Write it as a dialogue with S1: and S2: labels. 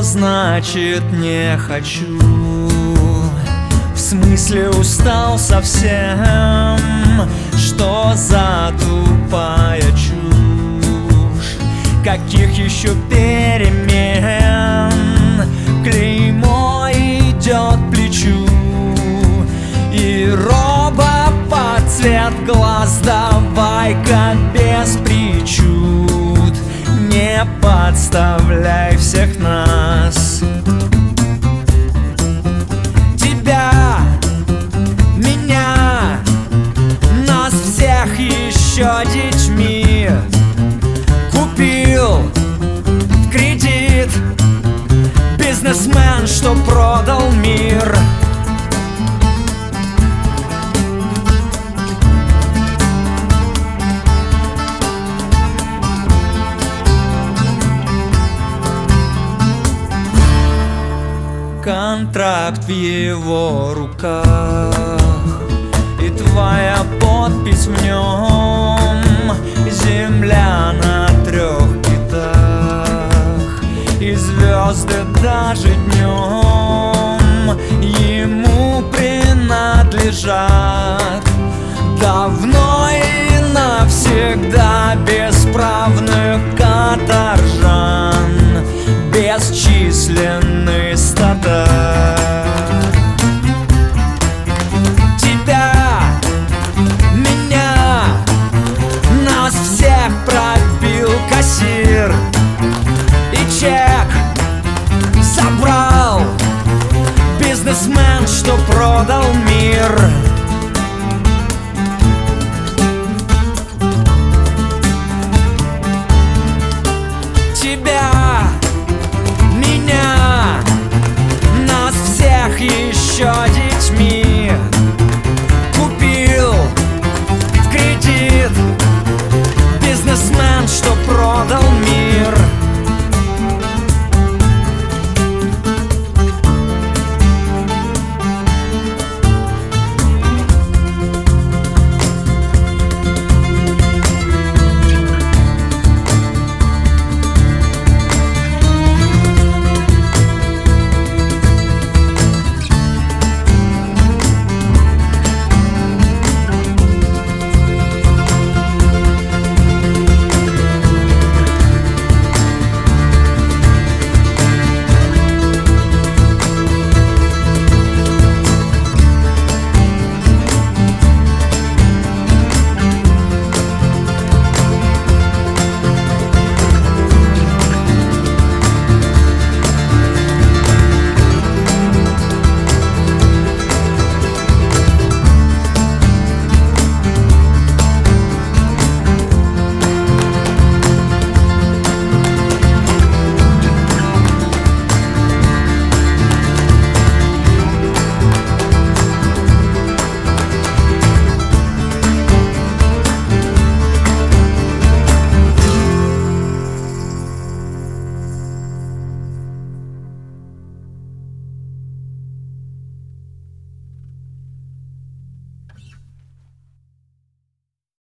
S1: значит не хочу? В смысле устал совсем? Что за тупая чушь? Каких еще перемен? Клеймо идет к плечу, и роба под цвет глаз. Давай-ка без причуд, не подставляй всех нас. Тебя, меня, нас всех еще детьми купил в кредит бизнесмен, что продал мир. Контракт в его руках, и твоя подпись в нем. Земля на 3 китах, и звезды даже днем ему принадлежат. Давно и навсегда бесправных каторжан, бесчисленные стада. Тебя, меня, нас всех пробил кассир, и чек забрал бизнесмен, что продал мир.